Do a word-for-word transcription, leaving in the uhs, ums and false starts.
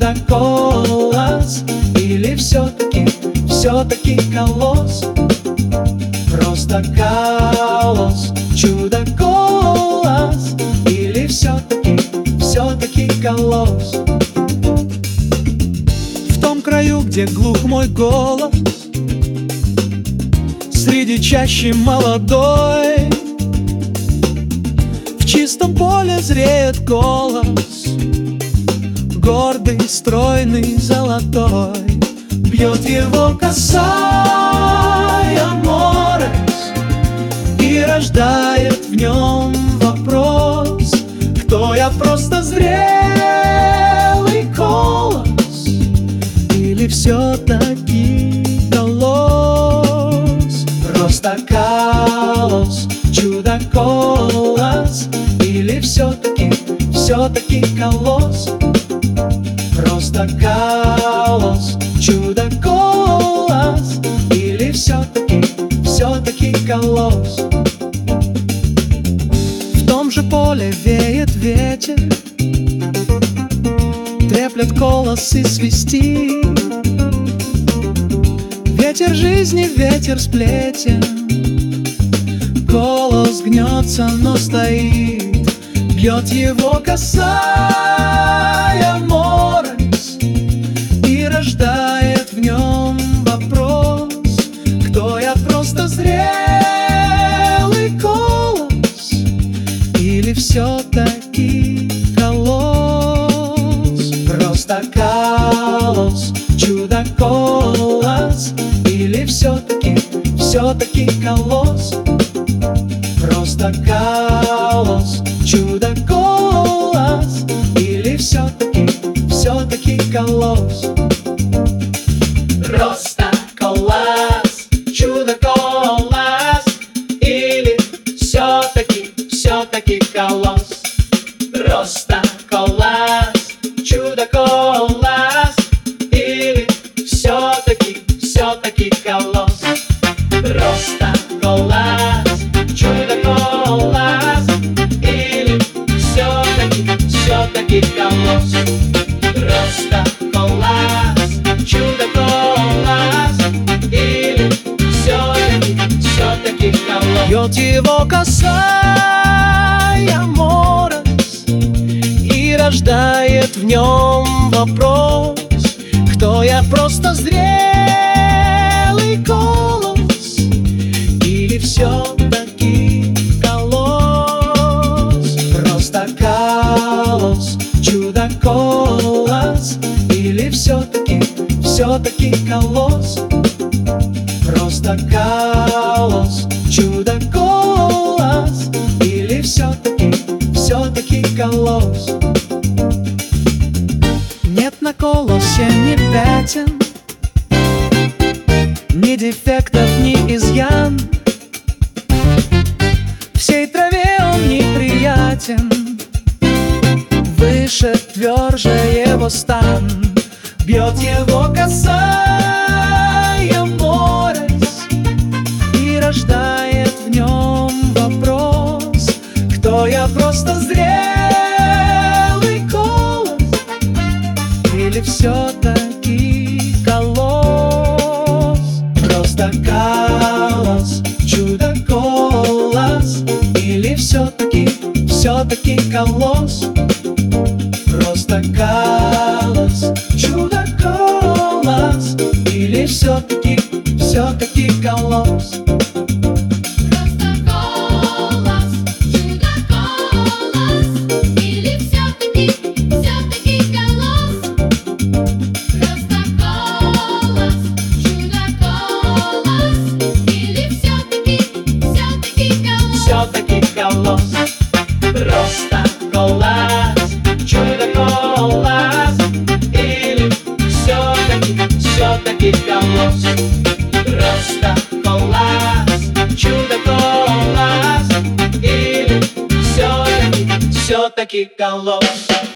чудо-колос? Или все-таки, все-таки колосс? Просто колосс, чудо-колос? Или все-таки, все-таки колосс? В том краю, где глух мой голос, среди чащи молодой, в чистом поле зреет колос, гордый, стройный, золотой. Бьет его косая морось и рождает в нем вопрос: кто я, просто зрелый колос или все-таки колосс? Просто колосс, чудо-колос? Или все-таки, все-таки колосс? Просто колосс, чудо-колос? Или все-таки, все-таки колосс? В том же поле веет ветер, треплет колосы свисти. Ветер жизни, ветер сплетен, колос гнется, но стоит. Бьет его косая морось и рождает в нем вопрос: кто я, просто зрелый колос или все-таки колосс? Просто колосс, чудо-колос? Или все-таки, все-таки колосс? Просто колосс, чудо-колос? Или все-таки, все-таки колосс? Просто колосс, чудо-колос? Или все-таки, все-таки колосс? Просто колосс, чудо-колос? Или все-таки, все-таки колосс? Просто колосс, чудо-колос? Или все-таки, все-таки колосс? Просто колосс, чудо-колос? Или все-таки, все-таки колосс? Бьет его косая морось и рождает в нем вопрос: кто я, просто зрелый колос или все-таки колосс? Просто колосс, чудо-колос? Или все-таки, все-таки колосс? Просто колосс, чудо-колос? Или все-таки, все-таки колосс? Нет на колосе ни пятен, ни дефектов, ни изъян. Всей траве он неприятен, выше, тверже его стан. Бьет его косая морось и рождает в нем вопрос: кто я, просто зрелый колос или все-таки колосс? Просто колосс, чудо-колос? Или все-таки, все-таки колосс? Просто колосс, чудо-колос? Или все-таки, все-таки колосс? Все-таки колосс, просто колосс, чудо-колос? Или все-таки, все-таки колосс? Просто колосс, чудо-колос? Или все-таки, все-таки колосс?